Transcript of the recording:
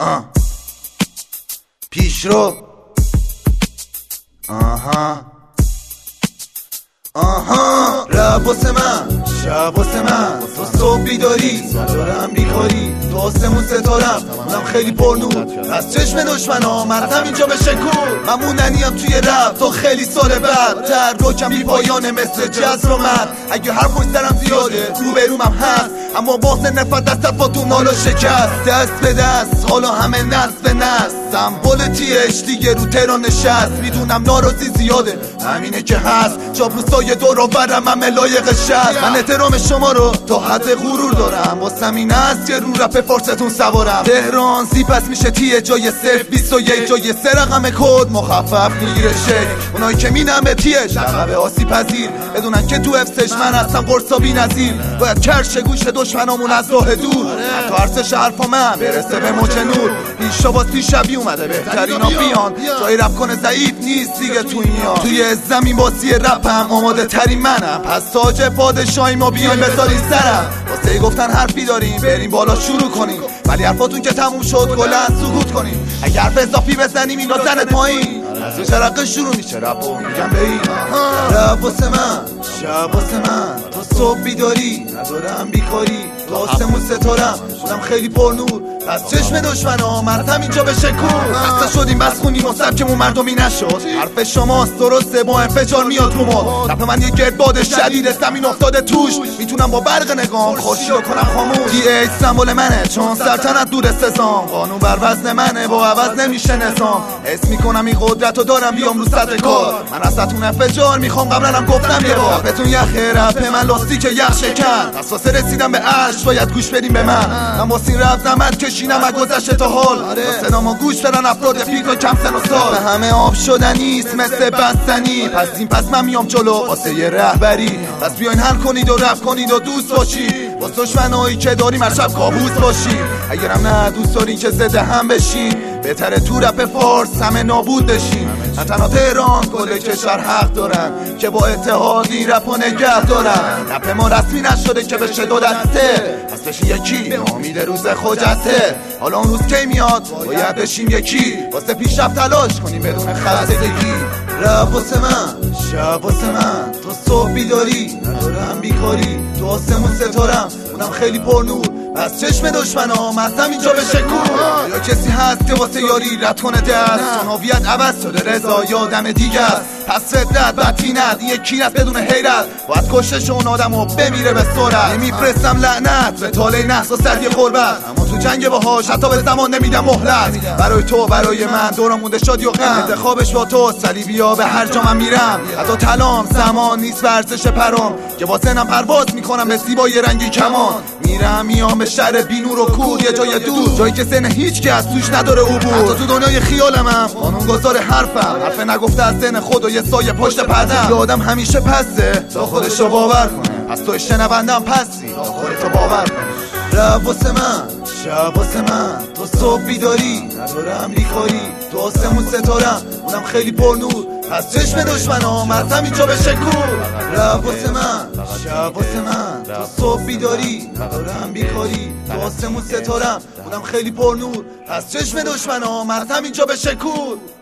پیش رو رب واسه من، شب واسه من، تو صبح بیداری، ندارم بیکاری، تو آسمون ستارم، اونم خیلی پرنور، از چشم دشمنا مرتم اینجا به شکور. من موندنیم توی رب تو خیلی سال بعد، تحرکم بی پایانه مثل جزر و مرد. اگه هر پشت سرم زیاده روبرومم هست، اما باز نفت دستت با تو نال و شکست. دست به دست حالا همه نسل به نسل، سمبل تیش دیگه رو تهران نشست. میدونم ناراضی زیاده همینه که هست، چاپلوسای دور و برم همه لایق شست. من احترام شما رو تا حد غرور دارم، واسم این است که رو رپ فارستون سوارم. تهران سی پس میشه تیه جای صرف 21 جای 3 رقم کد مخفف میگیره شک. اونایی که مینم به تیه لقب آسی پذیر، بدونن که تو افسش من هستم قرصا بی نظیر. باید کرش گوش دشمنامون از راه دور، حتی ارسش حرفا من برسه به موج نور. پیشا باسی شبی اومده بهترینا بیان، جای رپ کنه ضعیف نیست دیگه توی میان. توی زمین باسی رپم آماده ترین منم، پس تاج پادشاهی ما بیاین بذارین سرم. واسه گفتن حرفی داریم بریم بالا شروع کنیم، ولی حرفاتون که تموم شد کلا سکوت کنیم. اگر حرف اضافی بزنیم اینا زنت پایین، از یه شرقه شروع میشه رپو میگم به این. رپ واسه من، شب واسه من، تو صبح بیداری، ندارم بیکاری، تو آسمون ستارم، اونم خیلی پرنور، از چشم دشمنا مرتم اینجا به شکور. خسته شدیم بس خونیم و سبکمون مردمی نشد، حرف شماست درسته با انفجار میاد رو ما. رپ من یه گردباد شدیده زمین افتاده توش، میتونم با برق نگام خورشیدو کنم خاموش. TH سمبل منه چون سلطنت دور سزام، قانون بر وزن منه با عوض نمیشه نظام. حس میکنم این قدرتو دارم بیام رو صدر کار، من ازتون انفجار میخوام قبلنم گفتم یه بار. رپتون یخه رپ من لاستیک یخ شکن، اساس رسیدم به عرش باید گوش بدیم به من. من واسه این رپ زحمت کشیدم از گذشته تا حال، با صدامو گوش بدن افراد پیک و کم سن و سال. به همه آب شدنیست مثل بستنی، پس این پس من میام جلو واسه یه رهبری. پس بیاین حل کنید و رپ کنید و دوست باشید، واسه دشمنایی که داریم هر شب کابوس باشید. اگرم نه دوست دارین که زده هم بشین، بهتره تو رپ فارس همه نابود بشین. نه تنها تهران کل کشور حق دارن که با اتحادی رپ نگه دارن. رپ ما رسمی نشده که بشه دو دسته، پس بشین یکی امید روز خجسته. حالا اون روز کی میاد باید بشیم یکی، واسه پیشرفت تلاش کنیم بدون خستگی. رپ واسه من، شب واسه من، تو صبح بیداری، ندارم بیکاری، تو آسمون ستارم، اونم خیلی پرنور، از چشم دشمنا مرتم اینجا به شکور. یا کسی هست که واسه یاری رد کنه دست، چون هویت عوض شده رضا یادم دیگه است. پس فدت بدتینت یکی نست بدون حیرت، باید کشتش اون آدمو بمیره به سرعت. نمیفرستم لعنت به تاله نحس و سردی قربت، اما تو جنگ باهاش حتی به زمان نمیدم مهلت. برای تو برای من دورم مونده شادی و غم، انتخابش با تو صلیبیا به هر جا من میرم. حتی تلام زمان نیست ورزش پرام، که با سنم پرواز میکنم به زیبای رنگی کمان. میرم میام به شهر بی نور و کور، یه جای دور، جایی که سن هیچ کس توش نداره عبور. حتی تو دنیای خیالمم قانون گذار حرفم، حرف نگفته از سن خود و یه سایه پشت پردم. یه آدم همیشه پسته تا خودشو باور کنه، از تو شنوندم پسی تا خودتو باور کنه. رپ واسه من، شب واسه من، تو صبح بیداری، ندارم بیکاری، تو آسمون ستارم، اونم خیلی پرنور، از چشم دشمنا مرتم اینجا به شکور. رپ واسه من، شب واسه من، تو صبح بیداری، ندارم بیکاری، تو آسمون ستارم، اونم خیلی پرنور، از چشم دشمنا مرتم اینجا به شکور.